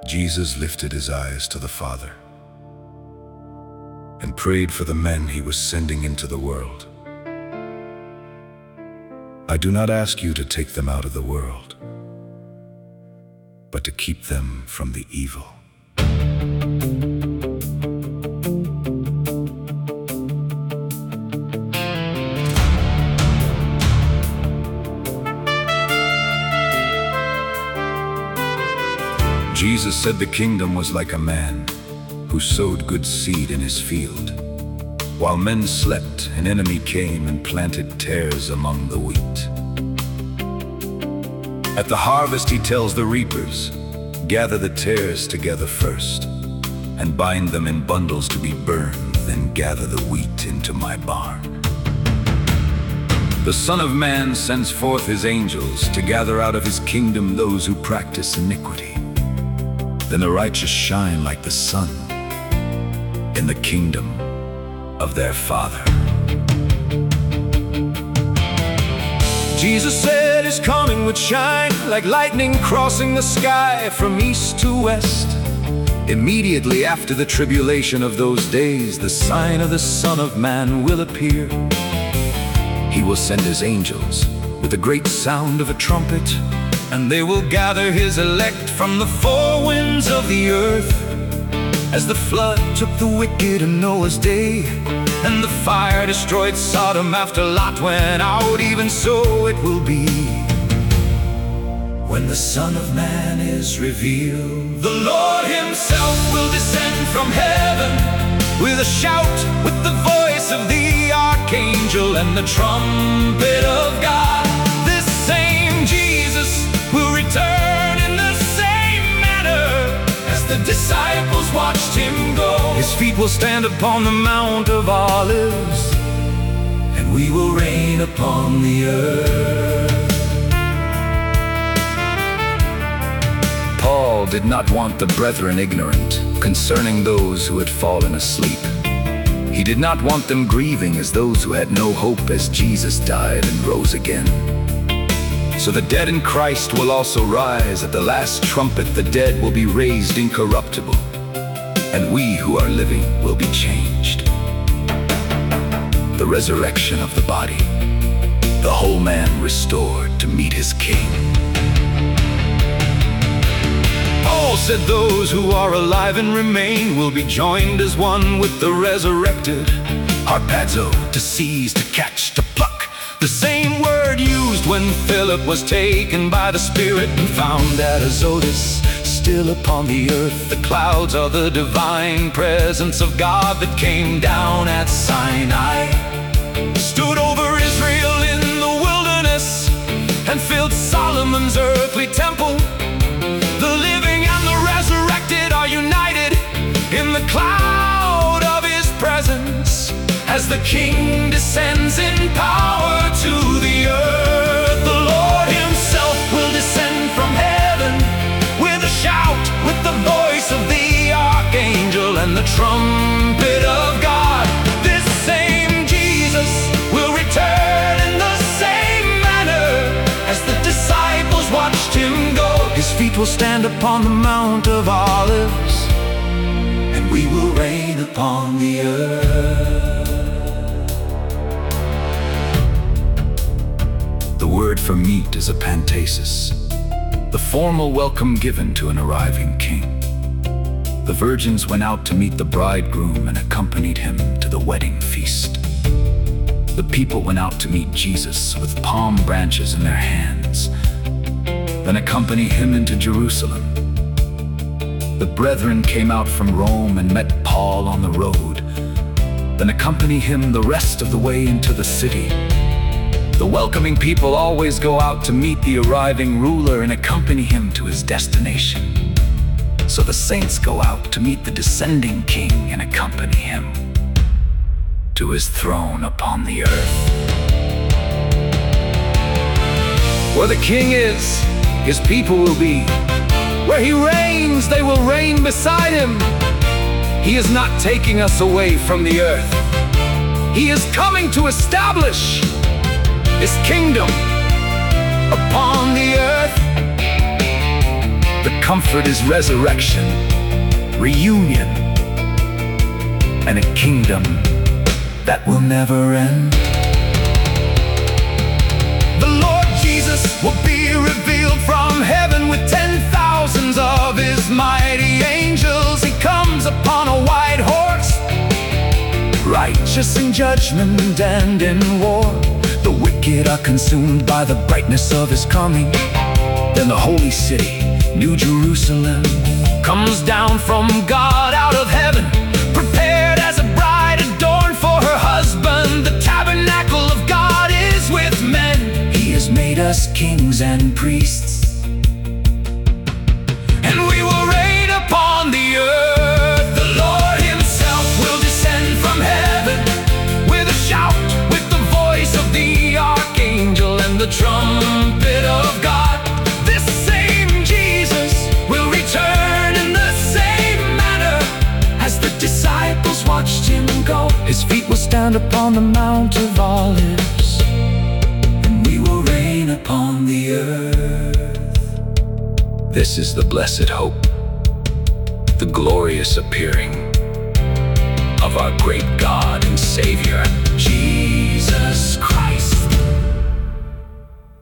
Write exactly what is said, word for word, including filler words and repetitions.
Jesus lifted his eyes to the Father and prayed for the men he was sending into the world. I do not ask you to take them out of the world, but to keep them from the evil. Jesus said the kingdom was like a man who sowed good seed in his field. While men slept, an enemy came and planted tares among the wheat. At the harvest, he tells the reapers, "Gather the tares together first, and bind them in bundles to be burned, then gather the wheat into my barn." The Son of Man sends forth his angels to gather out of his kingdom those who practice iniquity. Then the righteous shine like the sun in the kingdom of their Father. Jesus said his coming would shine like lightning crossing the sky from east to west. Immediately after the tribulation of those days, the sign of the Son of Man will appear. He will send his angels with the great sound of a trumpet, and they will gather his elect from the four winds of the earth. As the flood took the wicked in Noah's day, and the fire destroyed Sodom after Lot went out, even so it will be when the Son of Man is revealed. The Lord himself will descend from heaven with a shout, with the voice of the archangel and the trumpet of God. This same Jesus will return in the same manner as the disciples watched him go. His feet will stand upon the Mount of Olives, and we will reign upon the earth. Paul did not want the brethren ignorant concerning those who had fallen asleep. He did not want them grieving as those who had no hope, as Jesus died and rose again. So the dead in Christ will also rise. At the last trumpet, the dead will be raised incorruptible, and we who are living will be changed. The resurrection of the body, the whole man restored to meet his King. Paul said those who are alive and remain will be joined as one with the resurrected. Harpazo, to seize, to catch, to pluck, the same word used when Philip was taken by the Spirit and found at Azotus. Still upon the earth, the clouds are the divine presence of God that came down at Sinai, stood over Israel in the wilderness, and filled Solomon's earthly temple. The living and the resurrected are united in the cloud of his presence as the King descends in power to the earth. The Lord himself will descend from heaven with a shout, with the voice of the archangel and the trumpet of God. This same Jesus will return in the same manner as the disciples watched him go. His feet will stand upon the Mount of Olives, and we will reign upon the earth. The word for meet is a pantasis, the formal welcome given to an arriving king. The virgins went out to meet the bridegroom and accompanied him to the wedding feast. The people went out to meet Jesus with palm branches in their hands, then accompany him into Jerusalem. The brethren came out from Rome and met Paul on the road, then accompany him the rest of the way into the city. The welcoming people always go out to meet the arriving ruler and accompany him to his destination. So the saints go out to meet the descending king and accompany him to his throne upon the earth. Where the king is, his people will be. Where he reigns, they will reign beside him. He is not taking us away from the earth. He is coming to establish his kingdom upon the earth. The comfort is resurrection, reunion, and a kingdom that will never end. The Lord Jesus will be revealed from heaven with ten thousands of his mighty angels. He comes upon a white horse, righteous in judgment and in war. The wicked are consumed by the brightness of his coming. Then the holy city, New Jerusalem, comes down from God out of heaven, prepared as a bride adorned for her husband. The tabernacle of God is with men. He has made us kings and priests, and we will reign upon the earth. The Lord himself will descend from heaven with a shout, with the voice of the archangel and the trumpet of God. This same Jesus will return in the same manner as the disciples watched him go. His feet will stand upon the Mount of Olives, and we will reign upon the earth. This is the blessed hope, the glorious appearing of our great God and Savior, Jesus Christ.